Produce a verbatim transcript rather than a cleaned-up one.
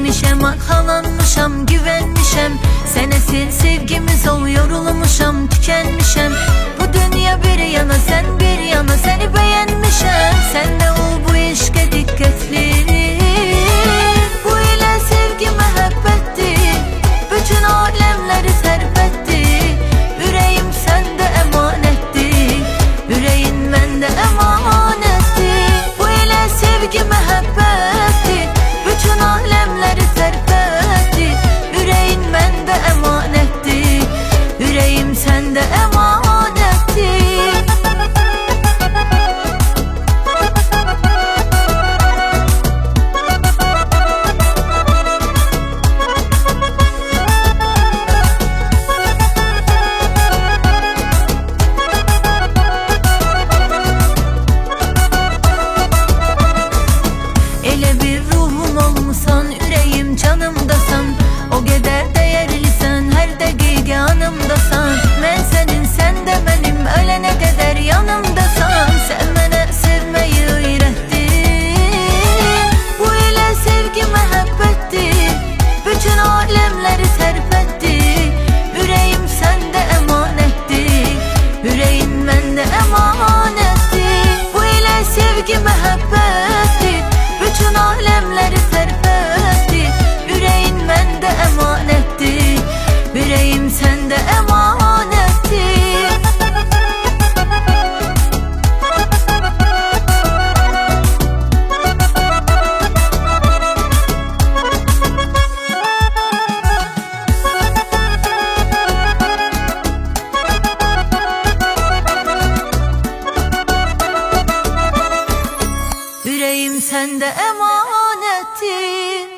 Sevmişem, arkalanmışam, güvenmişem. Senesin sevgimiz ol, yorulmuşam, tükenmişem. Bu dünya bir yana, sen bir yana, seni beğenmişem. Sen de ol bu işe dikkatli. Bu ile sevgi mehabbetti, bütün alemleri serpetti. Yüreğim sende emanetti, yüreğin mende emanetti. Bu ile sevgi mehabbetti, bütün alemleri serpetti. Yüreğin bende emanetti, yüreğim sende emanetti. Ele bir ruhum olmuşsan, yüreğim canımdasan. O kadar değerlisin, her dakika anımdasan. Ben senin, sen de benim, ölene kadar yanımdasan. Sen bana sevmeyi öğrettin. Bu ile sevgi mehabbetti, bütün alemleri serpetti. Yüreğim sende emanetti, yüreğin bende emanetti. Bu ile sevgi mehabbetti, bütün alemleri serpetti. Yüreğin bende emanetti, yüreğim sende emanetti. Yüreğim sende emanetti.